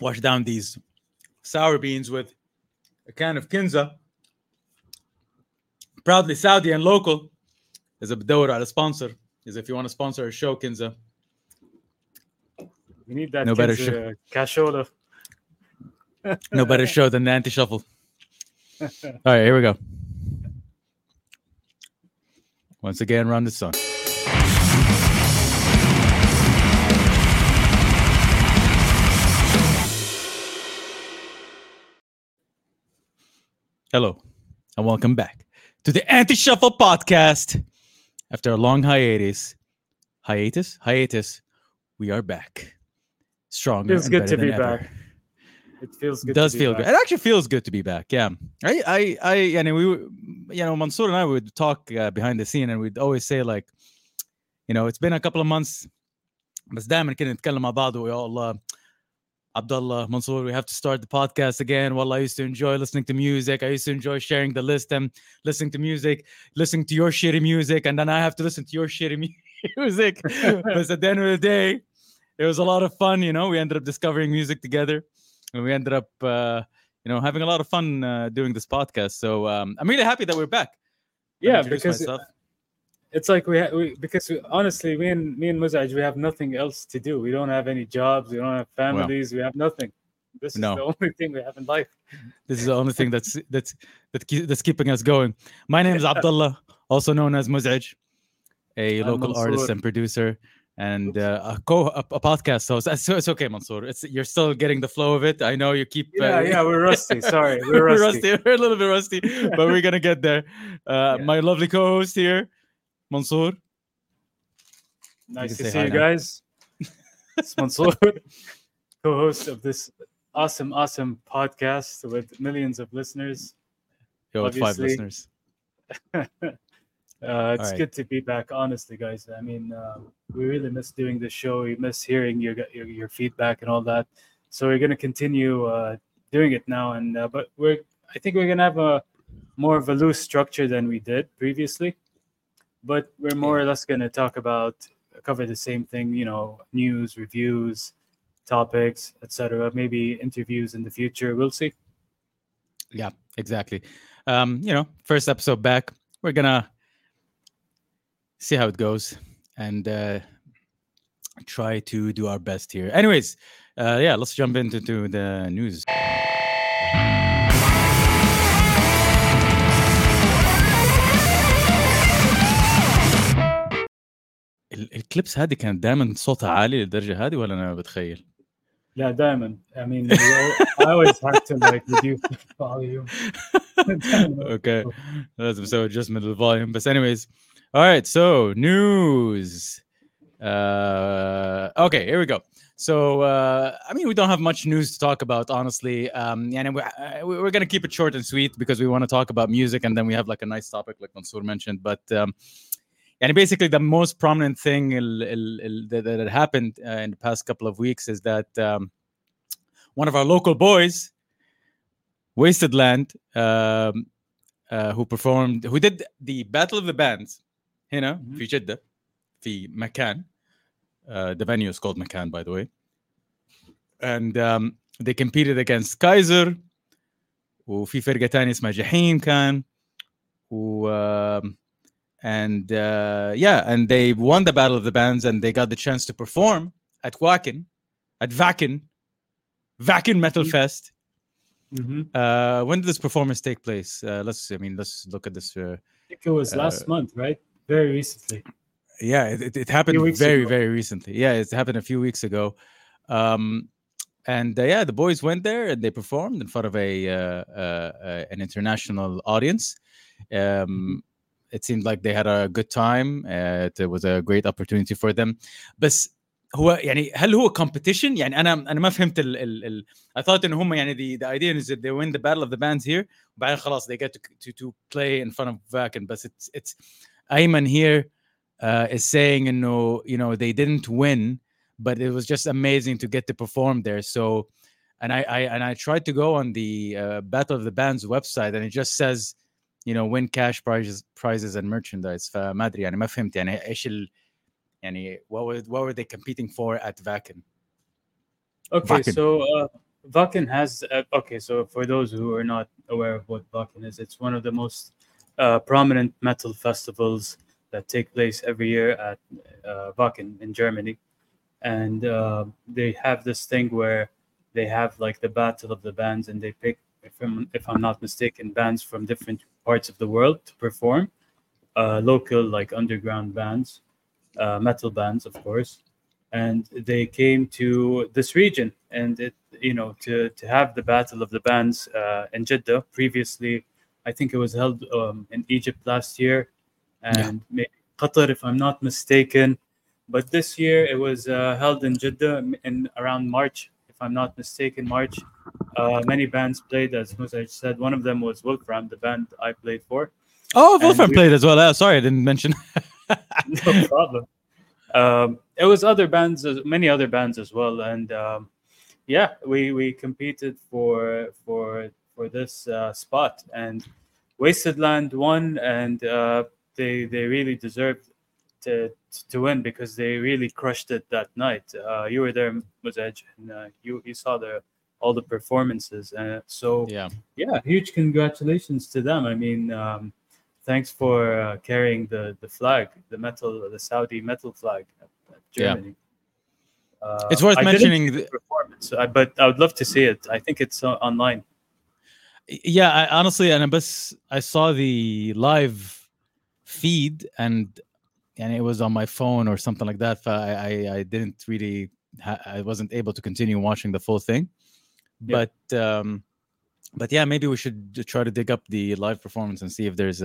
wash down these sour beans with a can of Kinza, proudly Saudi and local. إذا بتدور على sponsor, is if you want to sponsor a show, Kinza. We need that No better show. cashola. No better show than the Anti-Shuffle. All right, here we go. Once again, run the sun. Hello, and welcome back to the Anti-Shuffle podcast. After a long hiatus, we are back. Stronger Feels and good better to be than ever. back. It feels good. It does to be feel back. good. It actually feels good to be back. Yeah. Mansour and I would talk behind the scene, and we'd always say like, it's been a couple of months, بس دائما كنا نتكلم مع بعض ويا الله Abdullah, Mansour, we have to start the podcast again. Well, I used to enjoy listening to music. I used to enjoy sharing the list and listening to music, listening to your shitty music, and then I have to listen to your shitty music. But at the end of the day, it was a lot of fun. We ended up discovering music together, and we ended up, having a lot of fun doing this podcast. So I'm really happy that we're back. Yeah, because it's like honestly, me and Muzaj, we have nothing else to do. We don't have any jobs. We don't have families. We have nothing. This is the only thing we have in life. This is the only thing that's keeping us going. My name is Abdullah, also known as Muzaj, a local artist and producer, and a podcast host. So it's okay, Mansour. You're still getting the flow of it. I know you keep. We're rusty. Sorry, we're rusty. We're a little bit rusty, but we're gonna get there. My lovely co-host here, Mansour. Nice to see you guys. It's Mansour, co-host of this awesome podcast with millions of listeners. With 5 listeners. It's good to be back, honestly, guys. I mean, we really miss doing the show. We miss hearing your feedback and all that. So we're going to continue doing it now. And but I think we're going to have more of a loose structure than we did previously. But we're more or less going to cover the same thing, news, reviews, topics, etc. Maybe interviews in the future. We'll see. Yeah, exactly. First episode back. We're going to see how it goes and try to do our best here. Anyways, let's jump into the news. الكليبس هذه كانت دائما صوتها عالي للدرجة هذه ولا أنا بتخيل؟ لا دائما. I mean, I always have to reduce the volume. Okay, لازم أسوي adjustment للvolume. But anyways, all right. So news. Okay, here we go. So we don't have much news to talk about, honestly. We're gonna keep it short and sweet because we want to talk about music, and then we have like a nice topic, like Mansour mentioned. But basically, the most prominent thing that happened in the past couple of weeks is that one of our local boys, Wasted Land, who did the Battle of the Bands هنا في جدة في مكان. The venue is called Makan, by the way. And they competed against Kaiser وفي فرقة تانية اسمها جحيم كان and they won the Battle of the Bands, and they got the chance to perform at Wacken, at Wacken Metal Fest. Mm-hmm. When did this performance take place? Let's look at this. I think it was last month, right? Very recently. Yeah, it happened very recently. Yeah, it happened a few weeks ago. The boys went there and they performed in front of an international audience. It seemed like they had a good time. It was a great opportunity for them. بس هو هل هو competition؟ أنا ما فهمت I thought إن هم the idea is that they win the Battle of the Bands here. وبعدين خلاص they get to play in front of Wacken. But it's Ayman here is saying they didn't win, but it was just amazing to get to perform there. So and I tried to go on the Battle of the Bands website, and it just says win cash prizes and merchandise. فما أدري ما فهمت إيش what were they competing for at Wacken? Okay, Wacken. so Vakken has okay. So for those who are not aware of what Vakken is, it's one of the most prominent metal festivals that take place every year at Wacken in Germany, and they have this thing where they have like the battle of the bands, and they pick, if I'm not mistaken, bands from different parts of the world to perform, local like underground bands, metal bands, of course, and they came to this region, and it to have the battle of the bands in Jeddah. Previously, I think it was held in Egypt last year, Yeah. and maybe Qatar, if I'm not mistaken. But this year it was held in Jeddah in around March, if I'm not mistaken, March. Many bands played, as Musaj said. One of them was Wolfram, the band I played for, Oh, and Wolfram played as well. Sorry, I didn't mention. no problem. It was other bands, many other bands as well, and yeah, we competed for this spot, and Wasted Land won, and they really deserved to win because they really crushed it that night. You were there, Muzaj, and you saw all the performances, so Yeah. yeah, huge congratulations to them. I mean, thanks for carrying the flag, the Saudi metal flag at Yeah. Germany. It's worth I didn't see mentioning. the performance, but I would love to see it. I think it's online. Yeah, honestly, and I saw the live feed, and it was on my phone or something like that. I didn't really, I wasn't able to continue watching the full thing. Yeah. But yeah, maybe we should try to dig up the live performance and see if there's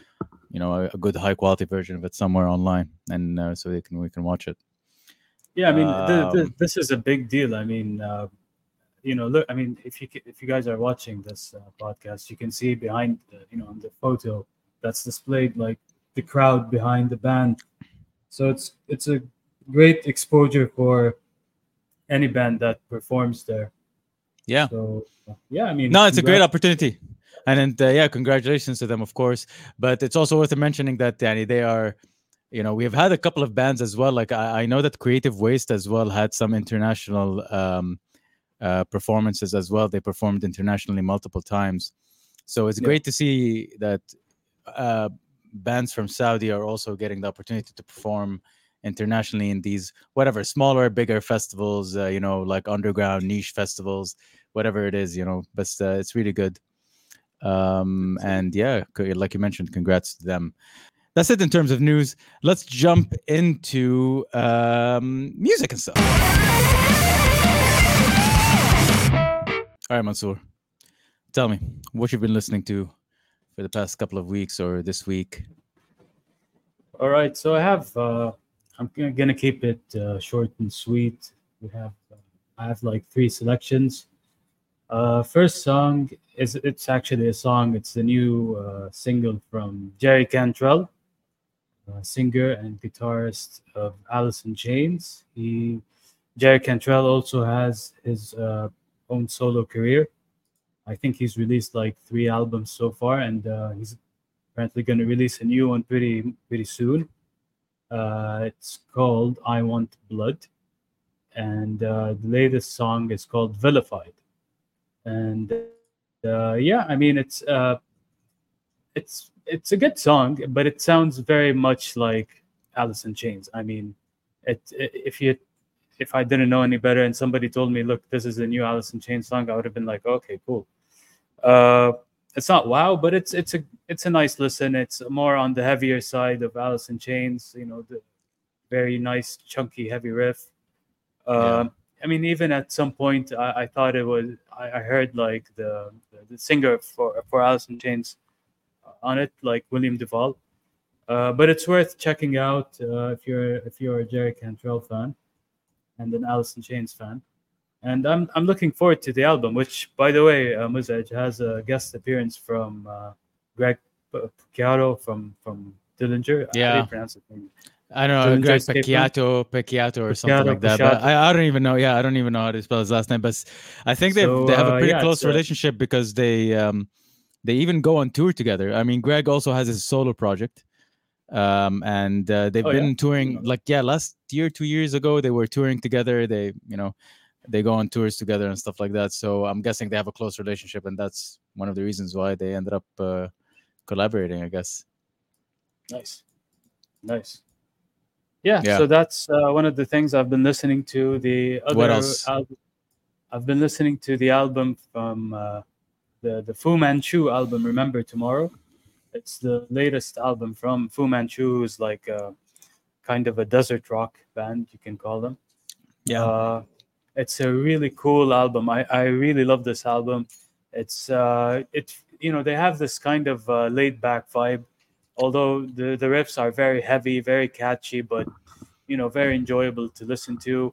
a good high quality version of it somewhere online, and so we can watch it. Yeah, I mean, Um, this is a big deal. I mean, look, I mean, if you guys are watching this podcast, you can see behind, on the photo that's displayed, like the crowd behind the band. So it's a great exposure for any band that performs there. yeah, So yeah, I mean, no, it's a great congrats. opportunity, and yeah, congratulations to them, of course. But it's also worth mentioning that Danny, they are. We've had a couple of bands as well. Like I know that Creative Waste as well had some international performances as well. They performed internationally multiple times, so it's Yeah, great to see that bands from Saudi are also getting the opportunity to perform internationally in these whatever smaller, bigger festivals. Like underground niche festivals, whatever it is. But it's really good. And yeah, like you mentioned, congrats to them. That's it in terms of news. Let's jump into music and stuff. All right, Mansoor, tell me what you've been listening to for the past couple of weeks or this week. all right. So I'm gonna keep it short and sweet. I have like three selections. First song it's actually a song. It's the new single from Jerry Cantrell, singer and guitarist of Alice in Chains. Jerry Cantrell also has his own solo career. I think he's released like three albums so far, and he's apparently going to release a new one pretty soon. It's called "I Want Blood," and the latest song is called "Vilified." And yeah, I mean it's a good song, but it sounds very much like Alice in Chains. I mean, if I didn't know any better and somebody told me, look, this is a new Alice in Chains song, I would have been like, okay, cool. Uh, it's not wow, but it's a nice listen. It's more on the heavier side of Alice in Chains. The very nice chunky heavy riff. Yeah, I mean, even at some point, I thought it was. I heard like the singer for Alice in Chains on it, like William Duvall. But it's worth checking out if you're a Jerry Cantrell fan and an Alice in Chains fan. And I'm looking forward to the album, which, by the way, Muzaj has a guest appearance from Greg Puciato from Dillinger. How do you yeah. pronounce his name? I don't know, Dillinger Greg Escape Plan? Pecchiato, or something like that. But Puciato. I don't even know. Yeah, I don't even know how to spell his last name. But I think So they have a pretty yeah, close relationship because they even go on tour together. I mean, Greg also has his solo project. And they've oh yeah, been I didn't touring know that. like, yeah, last year, 2 years ago, they were touring together. They They go on tours together and stuff like that. So I'm guessing they have a close relationship, and that's one of the reasons why they ended up collaborating, I guess. Nice, nice. Yeah, Yeah. so that's one of the things I've been listening to. The What other else? album, I've been listening to the album from the Fu Manchu album, Remember Tomorrow. It's the latest album from Fu Manchu, who's like kind of a desert rock band, you can call them. Yeah. It's a really cool album. I really love this album. They have this kind of laid back vibe, although the riffs are very heavy, very catchy, but very enjoyable to listen to.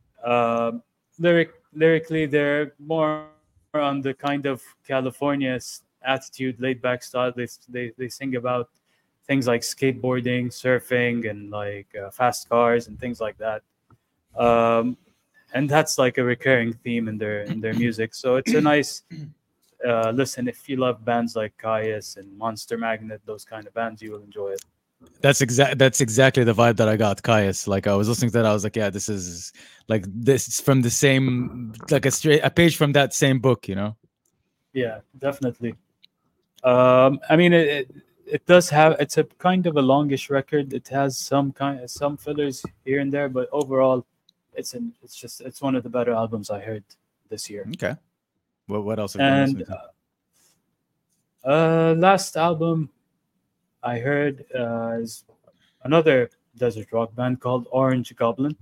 Lyrically, they're more on the kind of California attitude, laid back style. They sing about things like skateboarding, surfing, and like fast cars and things like that. Um, and that's like a recurring theme in their music. So it's a nice listen. If you love bands like Caius and Monster Magnet, those kind of bands, you will enjoy it. That's exactly the vibe that I got, Caius. Like I was listening to that, I was like, yeah, this is like this from the same, like a page from that same book, you know? Yeah, definitely. I mean, it does have, it's a kind of a longish record. It has some fillers here and there, but overall, it's one of the better albums I heard this year. Okay. What else have you been And listening to? last album I heard is another desert rock band called Orange Goblin.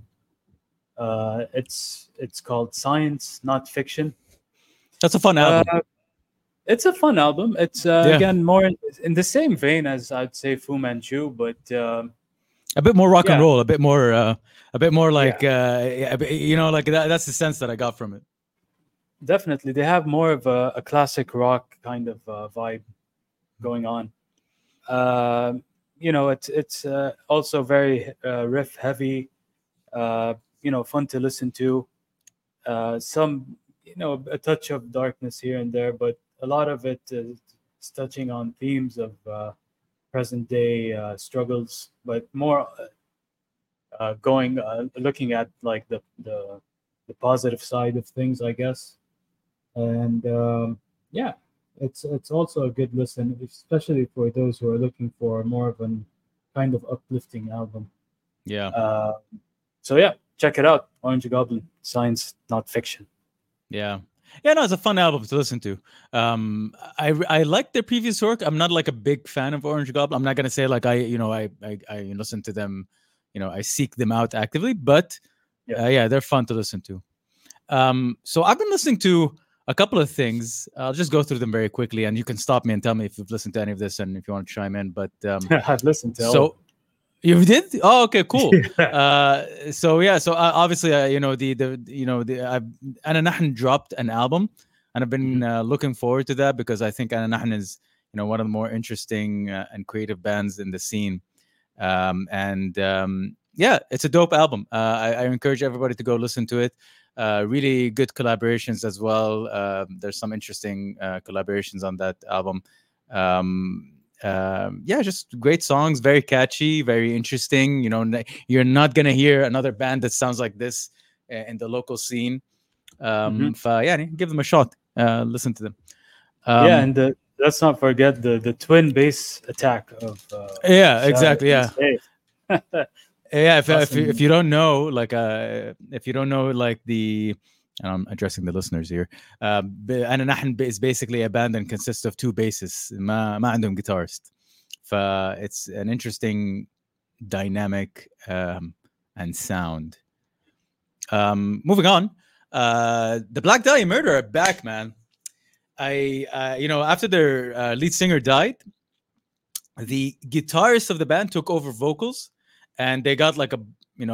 It's called Science, Not Fiction. That's a fun album. It's a fun album. It's Yeah. again more in the same vein as I'd say Fu Manchu, but A bit more rock and yeah. roll, a bit more like Yeah. like that's the sense that I got from it. Definitely they have more of a classic rock kind of vibe going on. It's also very riff heavy. Fun to listen to. Some a touch of darkness here and there, but a lot of it is touching on themes of present day struggles, but more going looking at like the positive side of things, I guess. And yeah, it's also a good listen, especially for those who are looking for more of an kind of uplifting album. Yeah. So yeah, check it out. Orange Goblin, Science, Not Fiction. Yeah. Yeah, no, it's a fun album to listen to. I like their previous work. I'm not like a big fan of Orange Goblin. I'm not gonna say like I listen to them, I seek them out actively, but yeah, they're fun to listen to. So I've been listening to a couple of things. I'll just go through them very quickly, and you can stop me and tell me if you've listened to any of this and if you want to chime in. But I've listened to all. So you did? Oh, okay, cool. So obviously, Ana Nahn dropped an album, and I've been looking forward to that because I think Ana Nahn is, one of the more interesting and creative bands in the scene. Yeah, it's a dope album. I encourage everybody to go listen to it. Really good collaborations as well. There's some interesting collaborations on that album. Yeah, just great songs, very catchy, very interesting. You're not gonna hear another band that sounds like this in the local scene. Yeah, give them a shot. Listen to them. Yeah, and let's not forget the twin bass attack of. Yeah, exactly. Yeah. Yeah, Awesome. if you don't know, like, if you don't know, like the, and I'm addressing the listeners here. Ana Nahn is basically a band that consists of two bassists. ما عندهم guitarist. It's an interesting dynamic and sound. Moving on, the Black Dahlia Murder are back, man. After their lead singer died, the guitarist of the band took over vocals, and they got like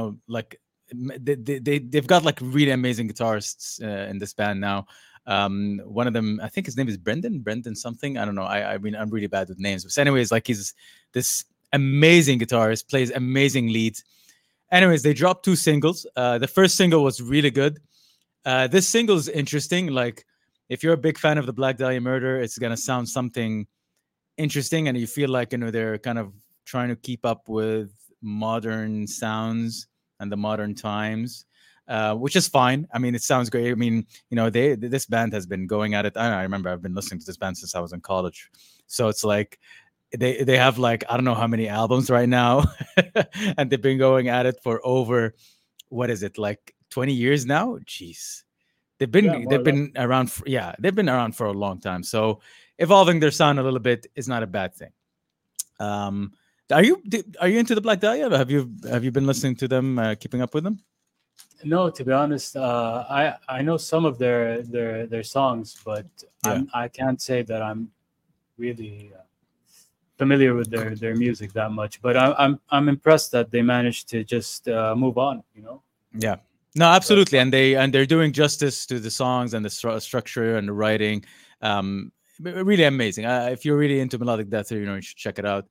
they've got like really amazing guitarists in this band now. One of them, I think his name is Brendan something. I don't know. I mean, I'm really bad with names. But anyways, like he's this amazing guitarist, plays amazing leads. Anyways, they dropped 2 singles. The first single was really good. This single is interesting. Like, if you're a big fan of the Black Dahlia Murder, it's gonna sound something interesting, and you feel like they're kind of trying to keep up with modern sounds and the modern times. which is fine. I mean, it sounds great. I mean, this band has been going at it. I remember I've been listening to this band since I was in college, so it's like they have like I don't know how many albums right now, and they've been going at it for over what is it, like 20 years now? Jeez. They've been around they've been around for a long time. So evolving their sound a little bit is not a bad thing. Are you into the Black Dahlia? Have you been listening to them, keeping up with them? No, to be honest, I know some of their songs, but I can't say that I'm really familiar with their music that much. But I'm impressed that they managed to just move on. Yeah. No, absolutely, and they're doing justice to the songs and the structure and the writing. Really amazing. If you're really into melodic death, you should check it out.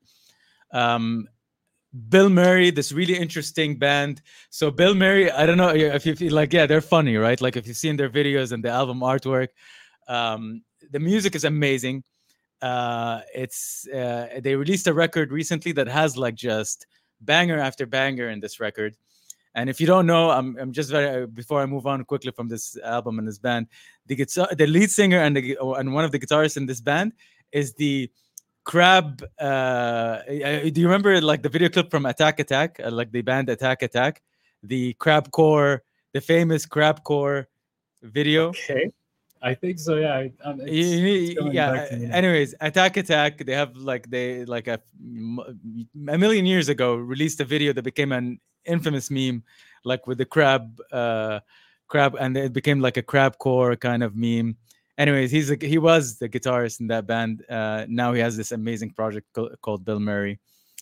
Bill Murray, this really interesting band. So Bill Murray, I don't know if you feel like, they're funny, right? Like if you've seen their videos and the album artwork, the music is amazing. They released a record recently that has like just banger after banger in this record. And if you don't know, I'm just before I move on quickly from this album and this band, the lead singer and one of the guitarists in this band is the Crab. Do you remember like the video clip from Attack Attack, like the band Attack Attack, the Crabcore, the famous Crabcore video? Okay, I think so. Yeah. Anyways, Attack Attack. They have a million years ago released a video that became an infamous meme, like with the crab, and it became like a Crabcore kind of meme. Anyways, he was the guitarist in that band. Now he has this amazing project called Bill Murray.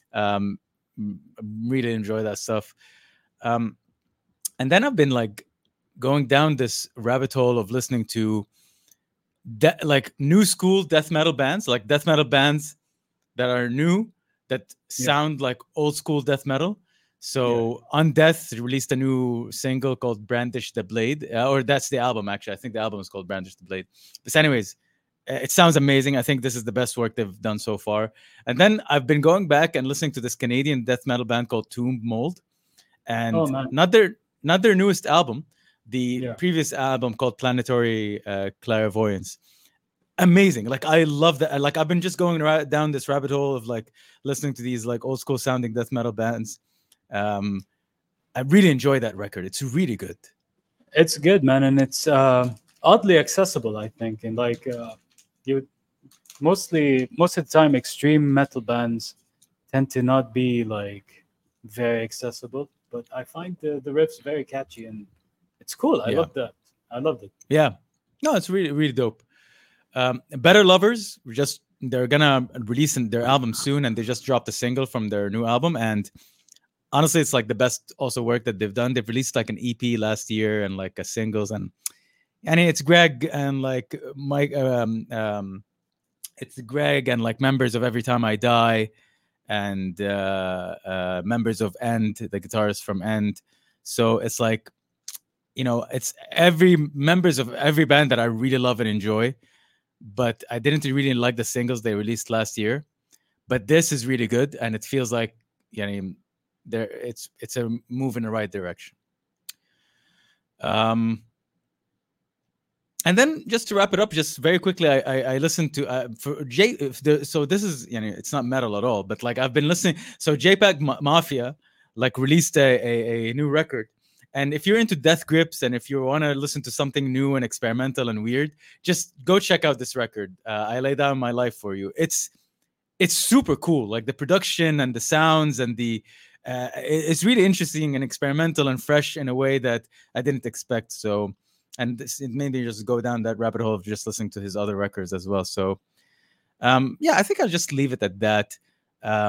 Really enjoy that stuff. And then I've been like going down this rabbit hole of listening to like new school death metal bands, like death metal bands that are new, that sound like old school death metal. So Undeath released a new single called Brandish the Blade, or that's the album, actually. I think the album is called Brandish the Blade. But anyways, it sounds amazing. I think this is the best work they've done so far. And then I've been going back and listening to this Canadian death metal band called Tomb Mold. And not their newest album, the previous album called Planetary Clairvoyance. Amazing. Like I love that. Like I've been just going down this rabbit hole of like listening to these like old school sounding death metal bands. I really enjoy that record. It's really good. It's good, man, and it's oddly accessible, I think. And like most of the time, extreme metal bands tend to not be like very accessible. But I find the riffs very catchy, and it's cool. I love that. I loved it. Yeah, no, it's really really dope. Better Lovers, they're gonna release their album soon, and they just dropped a single from their new album, and honestly, it's like the best also work that they've done. They've released like an EP last year and like a singles, and it's Greg and like Mike. It's Greg and like members of Every Time I Die, and members of End, the guitarist from End. So it's like, it's members of every band that I really love and enjoy. But I didn't really like the singles they released last year. But this is really good, and it feels like it's a move in the right direction. And then just to wrap it up, just very quickly, I listened to so this is it's not metal at all, but like I've been listening. So JPEG Mafia like released a new record, and if you're into Death Grips and if you want to listen to something new and experimental and weird, just go check out this record. I Lay Down My Life For You. It's super cool, like the production and the sounds and the it's really interesting and experimental and fresh in a way that I didn't expect. So, and it made me just go down that rabbit hole of just listening to his other records as well. So, I think I'll just leave it at that. I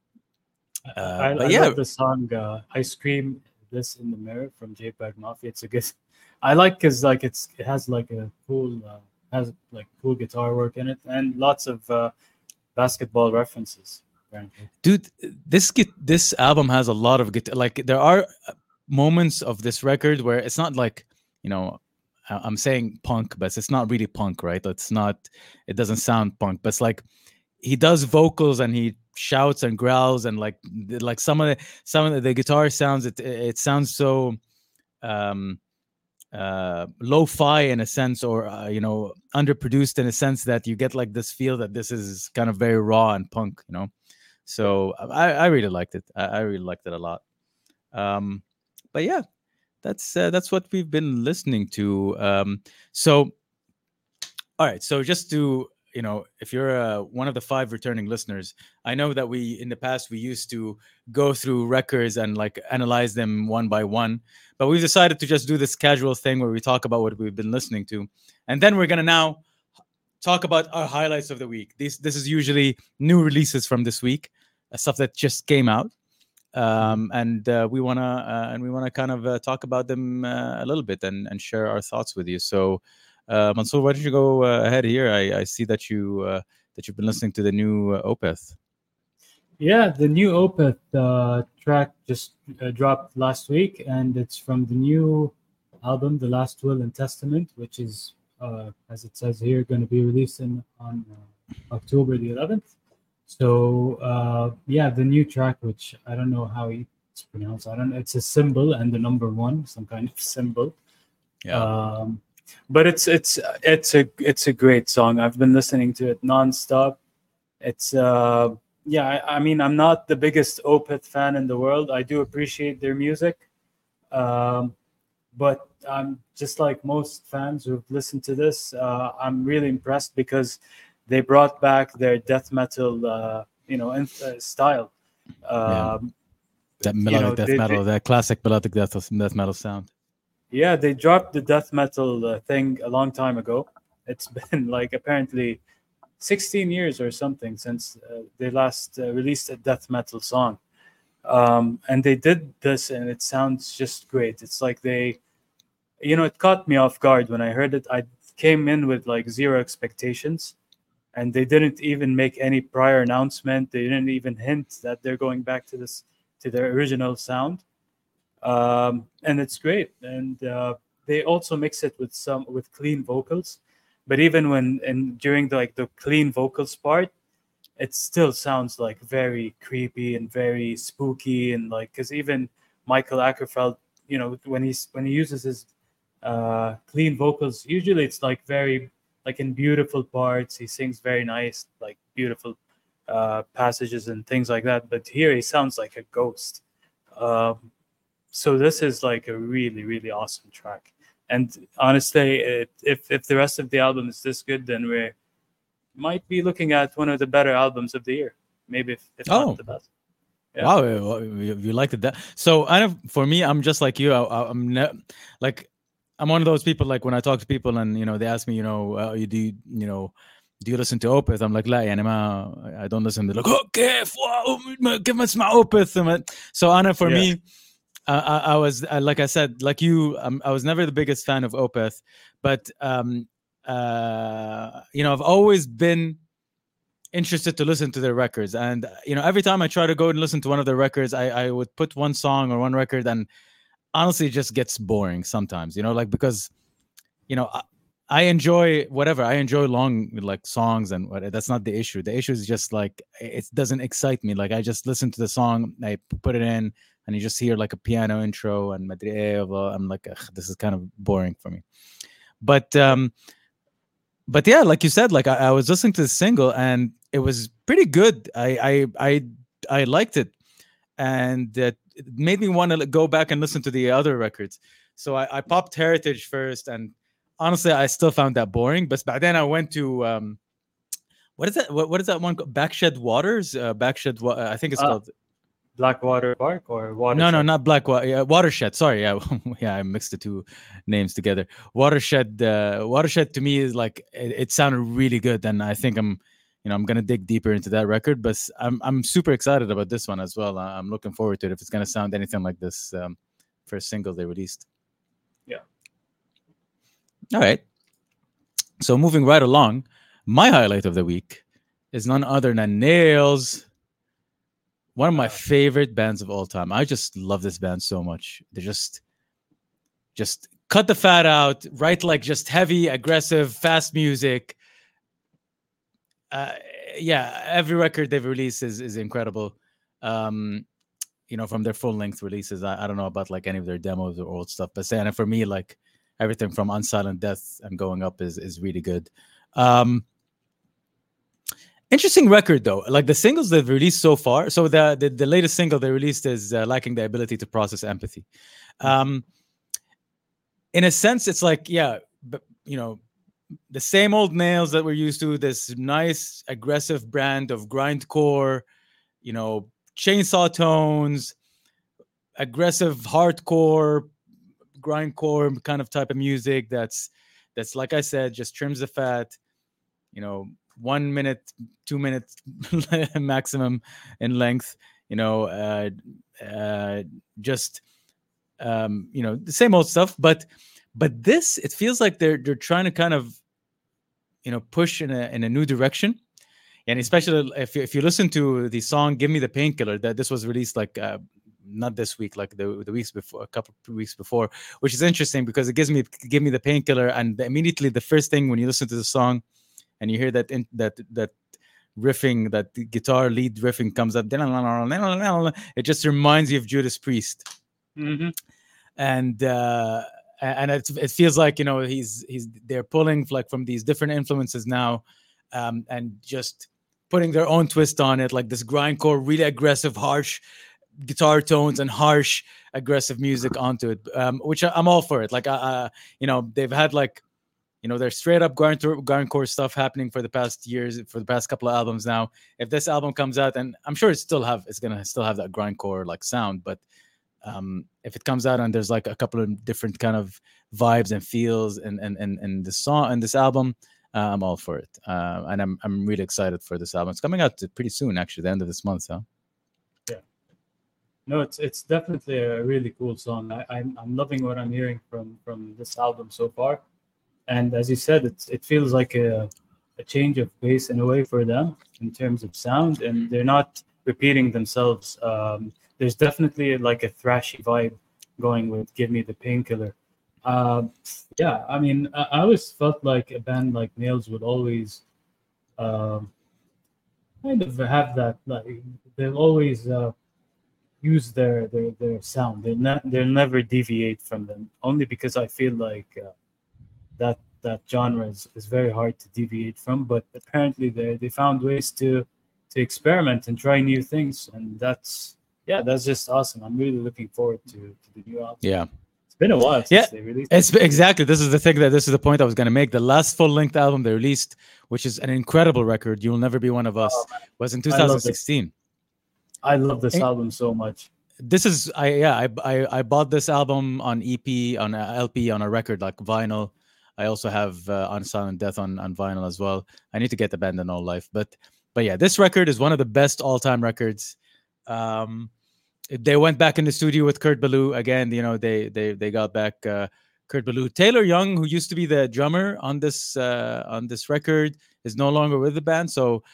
love the song "I Scream This in the Mirror" from JPEG Mafia. It's a good. I like because like it has like a cool cool guitar work in it and lots of basketball references. Dude, this album has a lot of guitar. Like there are moments of this record where it's not like I'm saying punk, but it's not really punk, right? It doesn't sound punk, but it's like he does vocals and he shouts and growls and like some of the guitar sounds. It sounds so um, lo-fi in a sense, or underproduced in a sense, that you get like this feel that this is kind of very raw and punk, So I really liked it. I really liked it a lot. But yeah, that's what we've been listening to. So all right, so just to if you're one of the 5 returning listeners, I know that in the past we used to go through records and like analyze them one by one, but we've decided to just do this casual thing where we talk about what we've been listening to, and then we're gonna now talk about our highlights of the week. This is usually new releases from this week, stuff that just came out, and we wanna kind of talk about them a little bit and share our thoughts with you. So, Mansour, why don't you go ahead here? I see that you've been listening to the new Opeth. Yeah, the new Opeth track just dropped last week, and it's from the new album, The Last Will and Testament, which is, as it says here, going to be released on October the 11th. So yeah, the new track, which I don't know how it's pronounced. I don't know. It's a symbol and the number 1, some kind of symbol. Yeah. But it's a great song. I've been listening to it nonstop. It's I mean, I'm not the biggest Opeth fan in the world. I do appreciate their music, but I'm just like most fans who've listened to this. I'm really impressed because they brought back their death metal, style. That melodic death metal, that classic melodic death metal sound. Yeah, they dropped the death metal thing a long time ago. It's been like apparently 16 years or something since they last released a death metal song. And they did this, and it sounds just great. It's like it caught me off guard when I heard it. I came in with like zero expectations, and they didn't even make any prior announcement. They didn't even hint that they're going back to their original sound. And it's great. And they also mix it with clean vocals. But even during the clean vocals part, it still sounds like very creepy and very spooky, and like, because even Michael Ackerfeld, when he uses his clean vocals, usually it's like very like in beautiful parts. He sings very nice, like beautiful passages and things like that. But here he sounds like a ghost. So this is like a really, really awesome track. And honestly, if the rest of the album is this good, then we might be looking at one of the better albums of the year. Maybe if not the best. Yeah. Wow, you liked it. So for me, I'm just like you. I'm one of those people, like when I talk to people and they ask me, do you listen to Opeth? I'm like, لا يعني ما, I don't listen. They're like, okay, كيف ما اسمع Opeth? So Anna, for me, I was like I said, like you, I was never the biggest fan of Opeth, but I've always been interested to listen to their records, and every time I try to go and listen to one of their records, I would put one song or one record, and honestly, it just gets boring sometimes. Because I enjoy whatever. I enjoy long like songs, and that's not the issue. The issue is just like it doesn't excite me. Like I just listen to the song, I put it in, and you just hear like a piano intro and I'm like, this is kind of boring for me. But yeah, like you said, like I was listening to the single and it was pretty good. I liked it, and it made me want to go back and listen to the other records. So I popped Heritage first, and honestly, I still found that boring. But then I went to what is that? What is that one called? Backshed Waters? I think it's called Blackwater Park or Watershed? No, not Blackwater. Watershed. Sorry, yeah, yeah, I mixed the two names together. Watershed. Watershed to me is like it sounded really good, and I think I'm gonna dig deeper into that record. But I'm super excited about this one as well. I'm looking forward to it if it's gonna sound anything like this first single they released. Yeah. All right. So moving right along, my highlight of the week is none other than Nails. One of my favorite bands of all time. I just love this band so much. They just cut the fat out, write like just heavy, aggressive, fast music. Yeah, every record they've released is incredible. from their full length releases. I don't know about like any of their demos or old stuff, but saying for me, like everything from Unsilent Death and going up is really good. Interesting record though. Like the singles they've released so far. So the latest single they released is Lacking the Ability to Process Empathy. In a sense, it's like, yeah, but the same old Nails that we're used to, this nice aggressive brand of grindcore, chainsaw tones, aggressive hardcore, grindcore kind of type of music that's like I said, just trims the fat, 1 minute, 2 minutes maximum in length, just the same old stuff, but this, it feels like they're trying to kind of push in a new direction. And especially if you listen to the song "Give Me the Painkiller," that this was released like not this week, like the weeks before, a couple of weeks before, which is interesting because it "Give Me the Painkiller," and immediately the first thing when you listen to the song and you hear that that riffing, that guitar lead riffing comes up, it just reminds you of Judas Priest. Mm-hmm. And it feels like they're pulling like from these different influences now, and just putting their own twist on it, like this grindcore, really aggressive, harsh guitar tones and harsh, aggressive music onto it, which I'm all for it. Like they've had like their straight up grindcore stuff happening for the past years, for the past couple of albums now. If this album comes out, and I'm sure it's gonna still have that grindcore like sound, but if it comes out and there's like a couple of different kind of vibes and feels and the song and this album, I'm all for it. And I'm really excited for this album. It's coming out pretty soon, actually, the end of this month. So yeah, no, it's definitely a really cool song. I'm loving what I'm hearing from this album so far. And as you said, it feels like a change of pace in a way for them in terms of sound, and they're not repeating themselves. There's definitely like a thrashy vibe going with "Give Me the Painkiller." Yeah, I mean, I always felt like a band like Nails would always kind of have that, like they'll always use their sound. They'll never deviate from them. Only because I feel like that genre is very hard to deviate from. But apparently they found ways to experiment and try new things, and that's just awesome. I'm really looking forward to the new album. Yeah. It's been a while since they released it. Exactly. This is the point I was going to make. The last full-length album they released, which is an incredible record, "You'll Never Be One of Us," was in 2016. I love this album so much. This is I bought this album on EP, on a LP, on a record, like vinyl. I also have Unsilent Death on vinyl as well. I need to get the Band in All Life, but yeah, this record is one of the best all-time records. They went back in the studio with Kurt Ballou again. They got back Kurt Ballou. Taylor Young, who used to be the drummer on this record, is no longer with the band. So,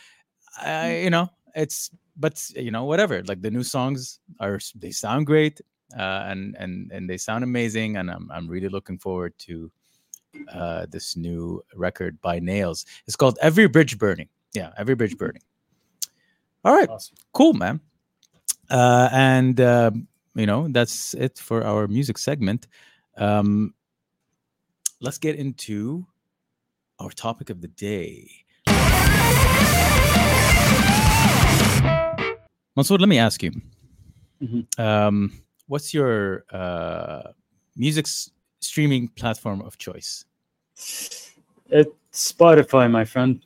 whatever. Like the new songs they sound great, and they sound amazing, and I'm really looking forward to this new record by Nails. It's called "Every Bridge Burning." Yeah, "Every Bridge Burning." All right, awesome. Cool, man. And that's it for our music segment. Let's get into our topic of the day. Mansoor, let me ask you, what's your music streaming platform of choice? It's Spotify, my friend.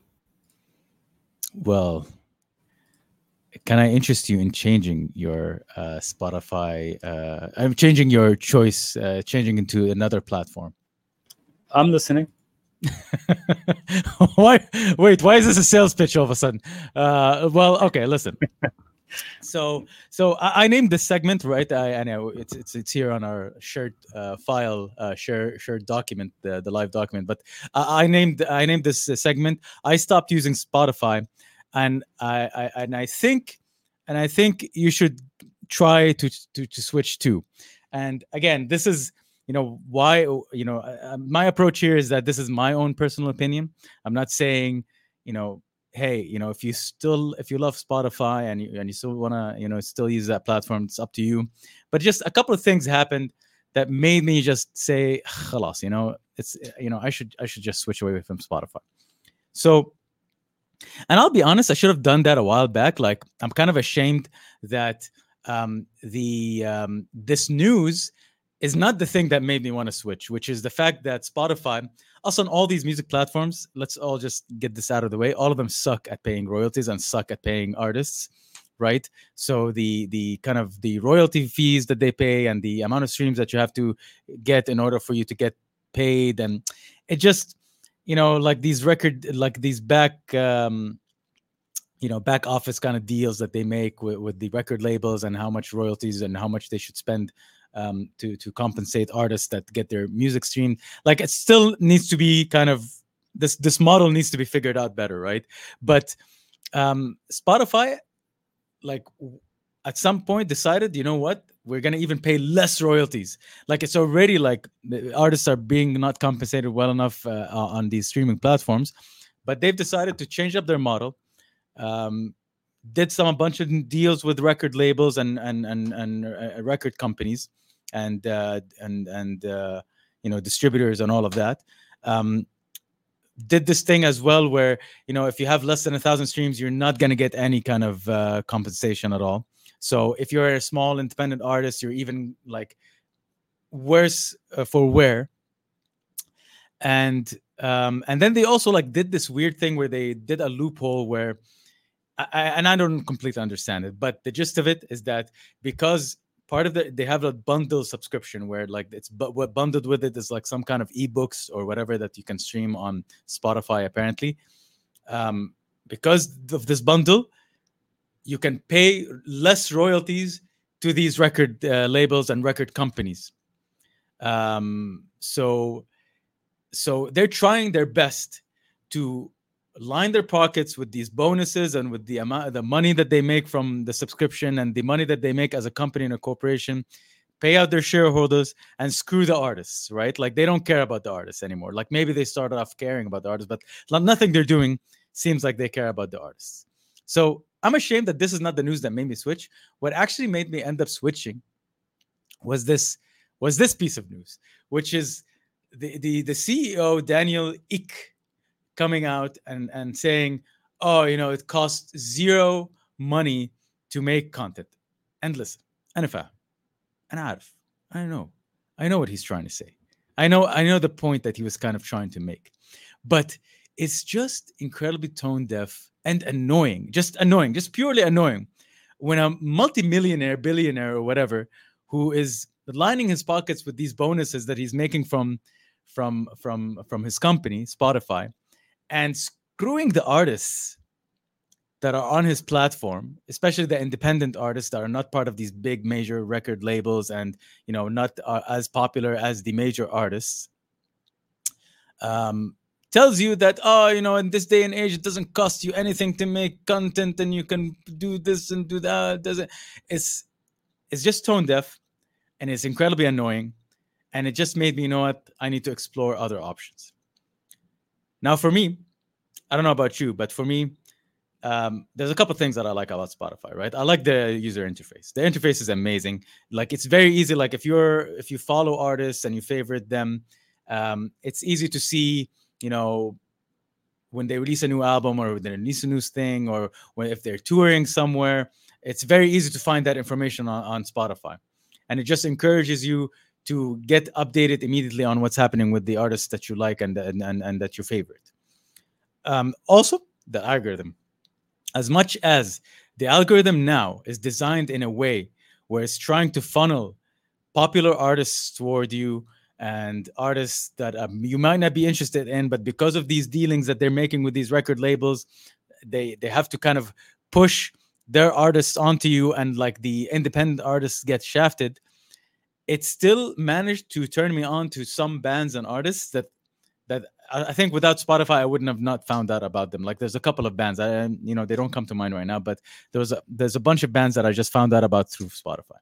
Well, can I interest you in changing your Spotify? I'm changing your choice, changing into another platform. I'm listening. Why? Wait, why is this a sales pitch all of a sudden? Well, okay, listen. So I named this segment, right? I know it's here on our shared file, shared document, the live document. But I named this segment. I stopped using Spotify, and I think you should try to switch too. And again, this is why my approach here is that this is my own personal opinion. I'm not saying hey, if you love Spotify and you still want to, still use that platform, it's up to you. But just a couple of things happened that made me just say, khalas, it's, I should just switch away from Spotify. So, and I'll be honest, I should have done that a while back. Like, I'm kind of ashamed that the this news is not the thing that made me want to switch, which is the fact that Spotify, also on all these music platforms, let's all just get this out of the way. All of them suck at paying royalties and suck at paying artists, right? So the kind of the royalty fees that they pay and the amount of streams that you have to get in order for you to get paid, and it just, like these back back office kind of deals that they make with the record labels, and how much royalties and how much they should spend to compensate artists that get their music streamed. Like, it still needs to be kind of, this model needs to be figured out better, right? But Spotify, like, at some point decided, you know what, we're going to even pay less royalties. Like, it's already like the artists are being not compensated well enough on these streaming platforms, but they've decided to change up their model. Did a bunch of deals with record labels and record companies and distributors and all of that. Did this thing as well where, if you have less than 1,000 streams, you're not going to get any kind of compensation at all. So if you're a small independent artist, you're even like worse for wear. And then they also like did this weird thing where they did a loophole where, I don't completely understand it, but the gist of it is that because part of they have a bundle subscription where like what bundled with it is like some kind of ebooks or whatever that you can stream on Spotify apparently. Because of this bundle, you can pay less royalties to these record labels and record companies. So they're trying their best to line their pockets with these bonuses and with the amount, the money that they make from the subscription and the money that they make as a company and a corporation, pay out their shareholders and screw the artists, right? Like, they don't care about the artists anymore. Like, maybe they started off caring about the artists, but nothing they're doing seems like they care about the artists. So I'm ashamed that this is not the news that made me switch. What actually made me end up switching was this piece of news, which is the CEO, Daniel Ek, coming out and saying, oh, it costs zero money to make content. And listen, Anifa, and Arif, I know what he's trying to say. I know the point that he was kind of trying to make, but it's just incredibly tone deaf and annoying, just purely annoying, when a multimillionaire, billionaire, or whatever, who is lining his pockets with these bonuses that he's making from his company, Spotify, and screwing the artists that are on his platform, especially the independent artists that are not part of these big major record labels and not as popular as the major artists, tells you that, in this day and age, it doesn't cost you anything to make content, and you can do this and do that. It's just tone deaf, and it's incredibly annoying, and it just made me know what I need to explore other options. Now, for me, I don't know about you, but for me, there's a couple things that I like about Spotify, right? I like the user interface. The interface is amazing. Like, it's very easy. Like, if you follow artists and you favorite them, it's easy to see, when they release a new album or when they release a new thing, or if they're touring somewhere. It's very easy to find that information on Spotify. And it just encourages you to get updated immediately on what's happening with the artists that you like and that you favorite. Also, the algorithm. As much as the algorithm now is designed in a way where it's trying to funnel popular artists toward you and artists that you might not be interested in, but because of these dealings that they're making with these record labels, they have to kind of push their artists onto you, and like the independent artists get shafted. It still managed to turn me on to some bands and artists that I think without Spotify I wouldn't have not found out about them. Like, there's a couple of bands, they don't come to mind right now, but there's a bunch of bands that I just found out about through Spotify.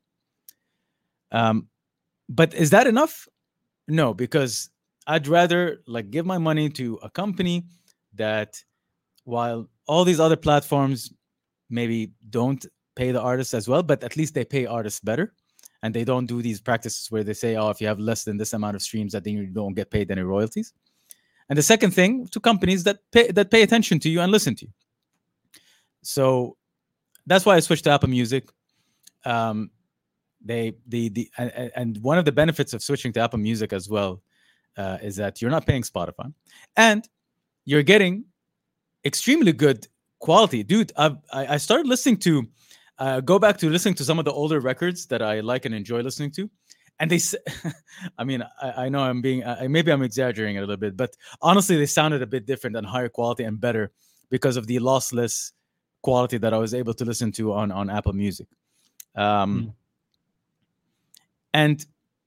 But is that enough? No, because I'd rather like give my money to a company that, while all these other platforms maybe don't pay the artists as well, but at least they pay artists better. And they don't do these practices where they say, oh, if you have less than this amount of streams, that then you don't get paid any royalties. And the second thing, to companies that pay attention to you and listen to you. So that's why I switched to Apple Music. And one of the benefits of switching to Apple Music as well is that you're not paying Spotify, and you're getting extremely good quality. Dude, I started listening to, go back to listening to some of the older records that I like and enjoy listening to. And they, I mean, I know I'm being, maybe I'm exaggerating a little bit, but honestly, they sounded a bit different and higher quality and better because of the lossless quality that I was able to listen to on Apple Music. And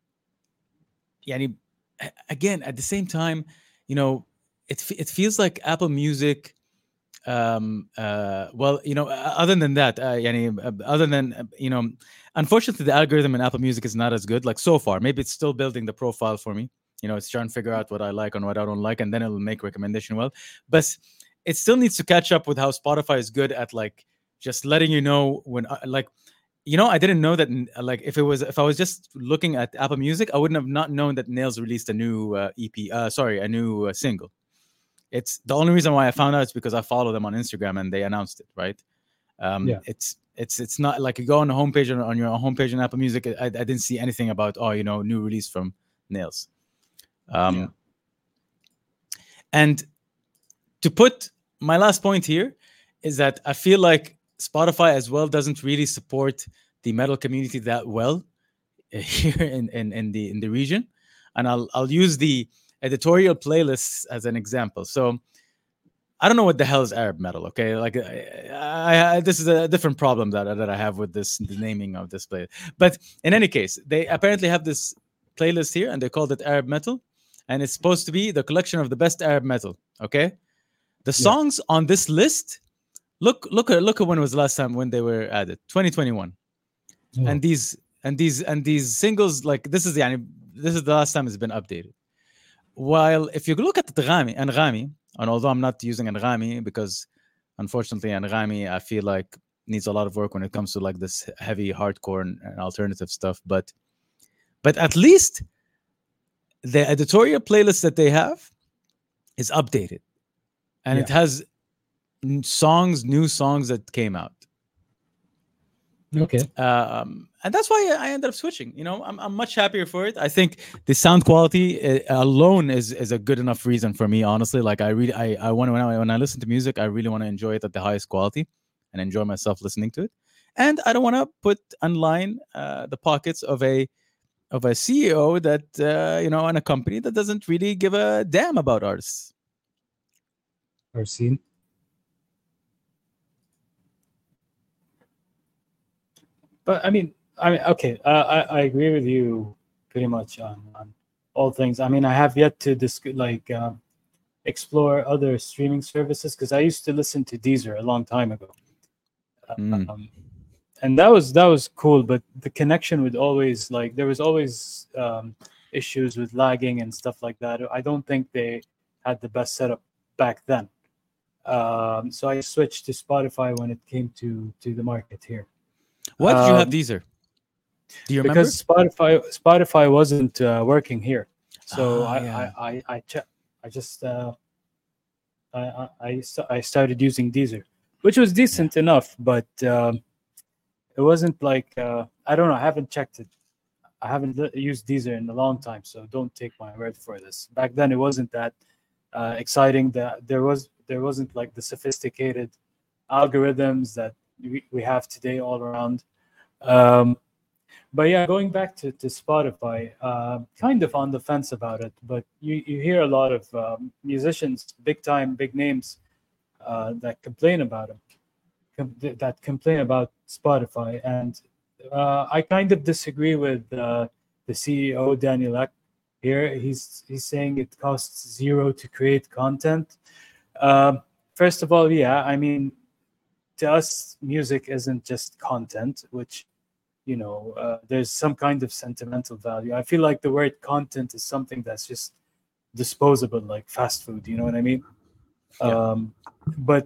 again, at the same time, you know, it feels like Apple Music, well, you know, other than that, other than, you know, unfortunately, the algorithm in Apple Music is not as good. Like so far, maybe it's still building the profile for me. You know, it's trying to figure out what I like and what I don't like, and then it'll make recommendation well. But it still needs to catch up with how Spotify is good at like just letting you know when, like, you know, I didn't know that. Like, if I was just looking at Apple Music, I wouldn't have not known that Nails released a new a new single. It's the only reason why I found out is because I follow them on Instagram and they announced it, right? It's not like you go on the homepage on your homepage in Apple Music. I didn't see anything about, oh, you know, new release from Nails. And to put my last point here is that I feel like Spotify as well doesn't really support the metal community that well here in the region. And I'll use the editorial playlists as an example. So I don't know what the hell is Arab metal, okay? Like, I this is a different problem that I have with the naming of this playlist. But in any case, they apparently have this playlist here, and they called it Arab metal, and it's supposed to be the collection of the best Arab metal, okay? The songs on this list, look at when was the last time when they were added? 2021. And these singles, like, this is the last time it's been updated. While if you look at Anghami, and although I'm not using Anghami because unfortunately Anghami I feel like needs a lot of work when it comes to like this heavy hardcore and alternative stuff, but at least the editorial playlist that they have is updated, and it has new songs that came out. Okay. And that's why I ended up switching. You know, I'm much happier for it. I think the sound quality alone is a good enough reason for me, honestly. Like, I want to, when I listen to music, I really want to enjoy it at the highest quality and enjoy myself listening to it. And I don't want to put online the pockets of a CEO that you know, in a company that doesn't really give a damn about artists. Or seen. But I mean, okay. I agree with you pretty much on all things. I mean, I have yet to explore other streaming services because I used to listen to Deezer a long time ago, and that was cool. But the connection would always there was always issues with lagging and stuff like that. I don't think they had the best setup back then. So I switched to Spotify when it came to the market here. Why did you have Deezer? Do you remember? Because Spotify wasn't working here, so I started using Deezer, which was decent enough, but it wasn't like I don't know. I haven't checked it. I haven't used Deezer in a long time, so don't take my word for this. Back then, it wasn't that exciting. That there wasn't like the sophisticated algorithms that we have today all around. But yeah, going back to Spotify, kind of on the fence about it, but you hear a lot of musicians, big names, that complain about it, that complain about Spotify. And I kind of disagree with the CEO, Daniel Ek here. He's saying it costs $0 to create content. First of all, yeah, I mean, to us, music isn't just content, which, you know, there's some kind of sentimental value. I feel like the word content is something that's just disposable, like fast food. You know what I mean? But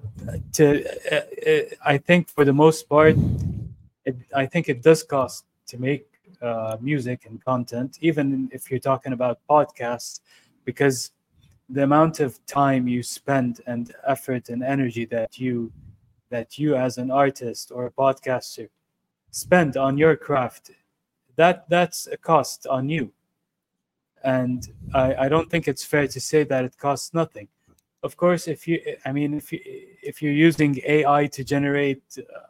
I think for the most part, I think it does cost to make music and content, even if you're talking about podcasts, because the amount of time you spend and effort and energy that you as an artist or a podcaster spend on your craft, that's a cost on you. And I don't think it's fair to say that it costs nothing. Of course, if you're using AI to generate,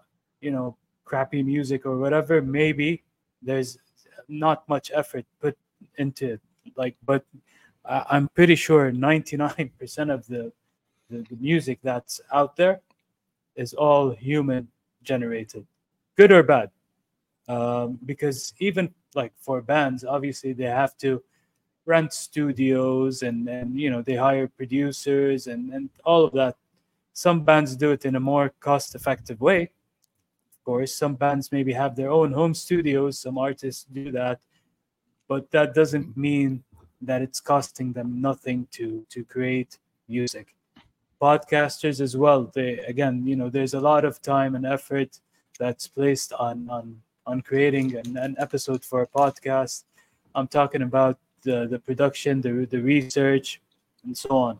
crappy music or whatever, maybe there's not much effort put into it. But I'm pretty sure 99% of the music that's out there is all human generated, good or bad. Because even like for bands, obviously they have to rent studios and they hire producers and all of that. Some bands do it in a more cost effective way. Of course, some bands maybe have their own home studios, some artists do that, but that doesn't mean that it's costing them nothing to create music. Podcasters as well, they again, there's a lot of time and effort that's placed on creating an episode for a podcast. I'm talking about the production, the research, and so on.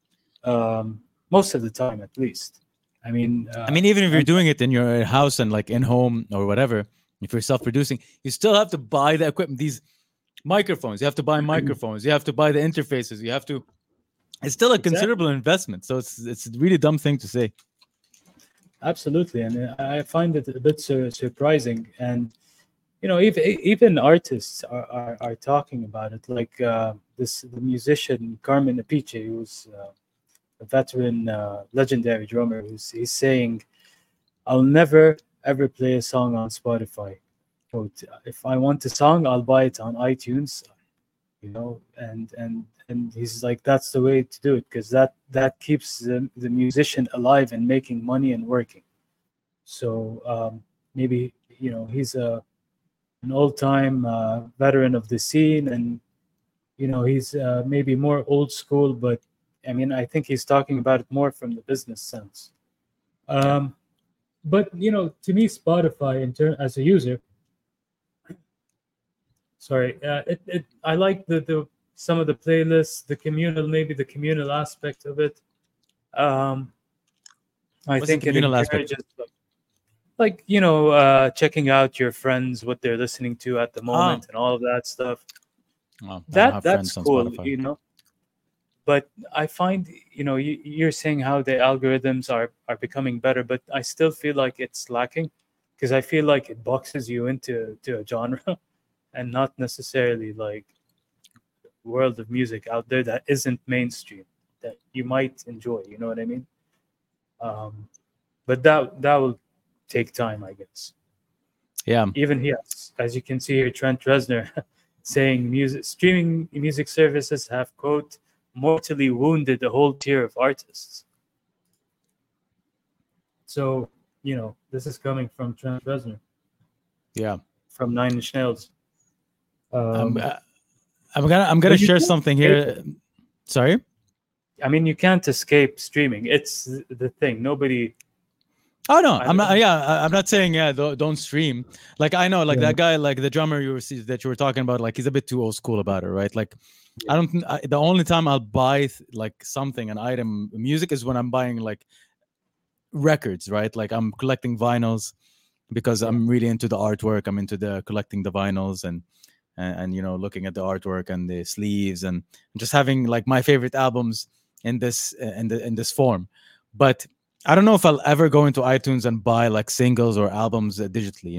Most of the time, at least. I mean, even if you're doing it in your house and like in home or whatever, if you're self-producing, you still have to buy the equipment. These microphones, you have to buy microphones, you have to buy the interfaces, you have to. It's still a considerable investment, so it's a really dumb thing to say. Absolutely, and I find it a bit surprising. And even artists are talking about it. Like the musician Carmen Apice, who's a veteran, legendary drummer, he's saying, "I'll never ever play a song on Spotify. Quote, if I want a song, I'll buy it on iTunes." And he's like, that's the way to do it, because that keeps the musician alive and making money and working. So maybe he's an old-time veteran of the scene, and he's maybe more old school, but I think he's talking about it more from the business sense. But to me, Spotify, as a user, sorry, I like the some of the playlists, the communal aspect of it. I think it encourages checking out your friends, what they're listening to at the moment, and all of that stuff. That's cool, But I find, you're saying how the algorithms are becoming better, but I still feel like it's lacking, because I feel like it boxes you into a genre and not necessarily like world of music out there that isn't mainstream that you might enjoy. You know what I mean? But that will take time, I guess. Yeah. Even here, as you can see here, Trent Reznor saying streaming music services have, quote, mortally wounded the whole tier of artists. So, this is coming from Trent Reznor. Yeah. From Nine Inch Nails. I'm gonna share something here. Sorry? You can't escape streaming. It's the thing. Nobody. Oh no, I'm not. Yeah, I'm not saying don't stream. Like I know, like that guy, like the drummer that you were talking about, like he's a bit too old school about it, right? Like I don't. The only time I'll buy like something, an item, music, is when I'm buying like records, right? Like I'm collecting vinyls because I'm really into the artwork. I'm into the collecting the vinyls and looking at the artwork and the sleeves and just having like my favorite albums in this in this form. But I don't know if I'll ever go into iTunes and buy like singles or albums digitally.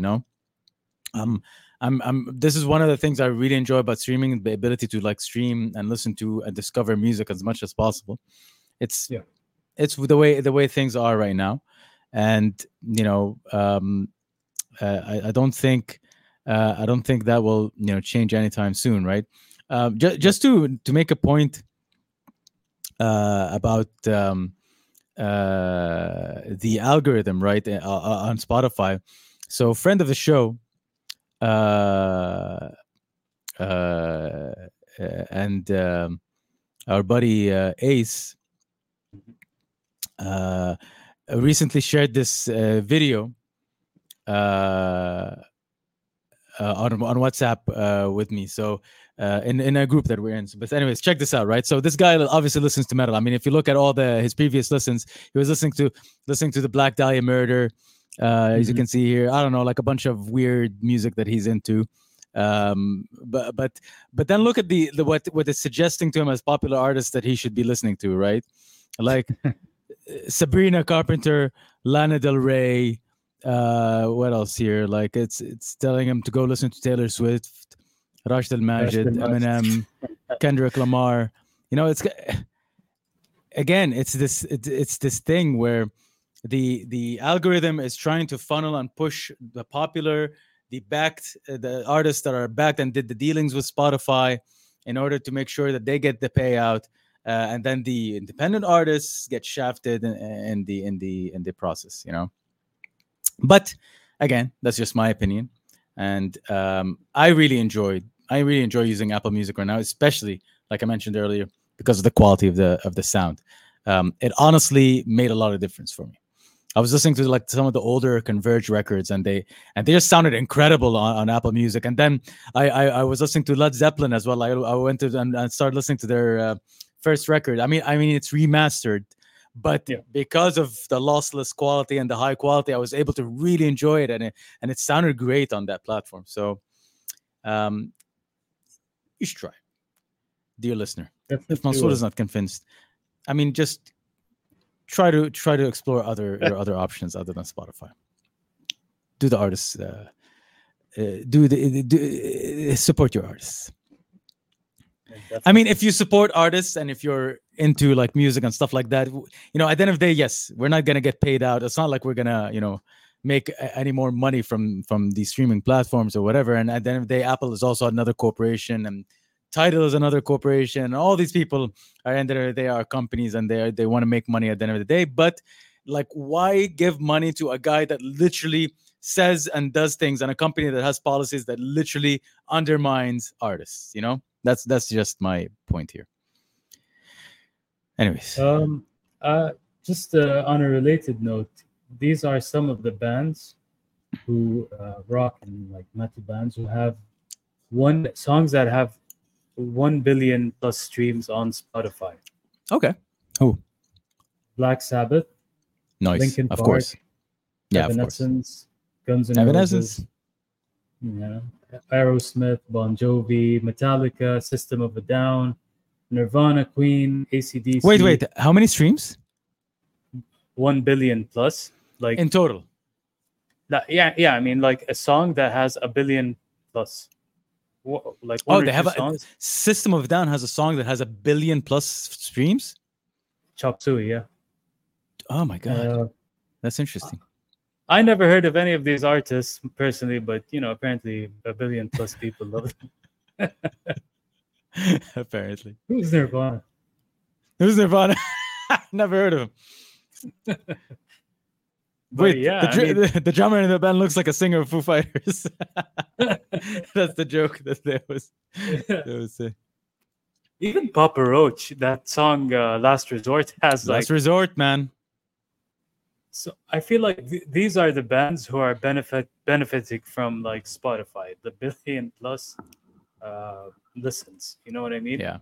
This is one of the things I really enjoy about streaming: the ability to like stream and listen to and discover music as much as possible. It's the way things are right now, and I don't think that will change anytime soon, right? Just to make a point about the algorithm, right, on Spotify. So, friend of the show, and our buddy Ace, recently shared this video on WhatsApp with me. So in a group that we're in. But anyways, check this out, right? So this guy obviously listens to metal. I mean, if you look at all his previous listens, he was listening to the Black Dahlia Murder. As you can see here, I don't know, like a bunch of weird music that he's into. But then look at the what it's suggesting to him as popular artists that he should be listening to, right? Like Sabrina Carpenter, Lana Del Rey. What else here? Like it's telling him to go listen to Taylor Swift, Rashid Al-Majid, Eminem, Kendrick Lamar. You know, it's this thing where the algorithm is trying to funnel and push the popular, the artists that are backed and did the dealings with Spotify in order to make sure that they get the payout, and then the independent artists get shafted in the process. You know, but again, that's just my opinion, and I really enjoy using Apple Music right now, especially like I mentioned earlier, because of the quality of the sound. It honestly made a lot of difference for me. I was listening to like some of the older Converge records, and they just sounded incredible on Apple Music. And then I was listening to Led Zeppelin as well. I went to and started listening to their first record. I mean it's remastered, but because of the lossless quality and the high quality, I was able to really enjoy it, and it sounded great on that platform. So, you should try, dear listener. If Mansour is not convinced, I mean, just try to explore your other options other than Spotify. Do the artists, support your artists. I mean, if you support artists and if you're into like music and stuff like that, you know, at the end of the day, yes, we're not gonna get paid out. It's not like we're gonna, you know, make any more money from these streaming platforms or whatever. And at the end of the day, Apple is also another corporation, and Tidal is another corporation, and all these people they are companies, and they want to make money at the end of the day. But like, why give money to a guy that literally says and does things, and a company that has policies that literally undermines artists? You know, that's just my point here. Anyways, just on a related note, these are some of the bands who rock and like metal bands who have songs that have 1 billion plus streams on Spotify. Okay. Who? Black Sabbath. Nice. Linkin Of Park, course. Yeah, Evanescence, Guns N' Evanescence. Roses. Yeah. Aerosmith, Bon Jovi, Metallica, System of a Down, Nirvana, Queen, AC/DC. Wait. How many streams? 1 billion plus. Like in total. Yeah. I mean, like a song that has 1 billion plus. Like they have songs? System of a Down has a song that has 1 billion plus streams. Chop Suey, yeah. Oh my god, that's interesting. I never heard of any of these artists personally, but you know, apparently 1 billion plus people love them. Apparently. Who's Nirvana? Never heard of him. Wait, the drummer in the band looks like a singer of Foo Fighters. That's the joke that they would say. Even Papa Roach, that song "Last Resort" has Last Resort, man. So I feel like these are the bands who are benefiting from like Spotify, the 1 billion plus listens. You know what I mean? Yeah.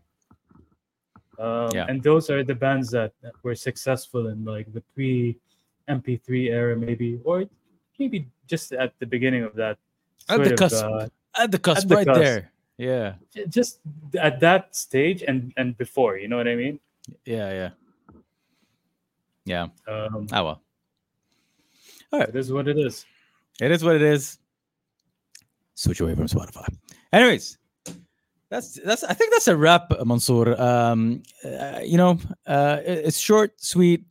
And those are the bands that were successful in like the pre-MP3 era, maybe, or maybe just at the beginning of that. At the cusp, right there. Yeah. Just at that stage and before, you know what I mean? Yeah. Oh well. All right. It is what it is. It is what it is. Switch away from Spotify. Anyways, that's. I think that's a wrap, Mansour. It's short, sweet.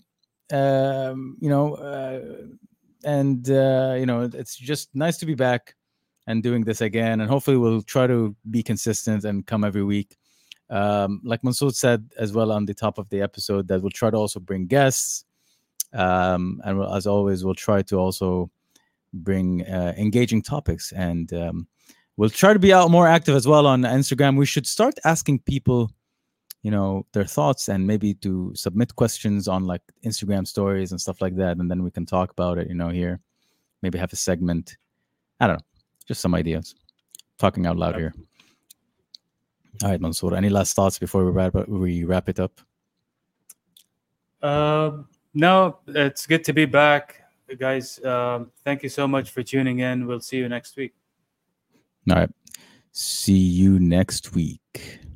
It's just nice to be back and doing this again, and hopefully we'll try to be consistent and come every week. Like Mansour said as well on the top of the episode, that we'll try to also bring guests. And as always, we'll try to also bring engaging topics, and we'll try to be more active as well on Instagram. We should start asking people their thoughts, and maybe to submit questions on like Instagram stories and stuff like that, and then we can talk about it, here. Maybe have a segment. I don't know, just some ideas. Talking out loud here. All right, Mansoor. Any last thoughts before we wrap it up? No, it's good to be back, guys. Thank you so much for tuning in. We'll see you next week. All right. See you next week.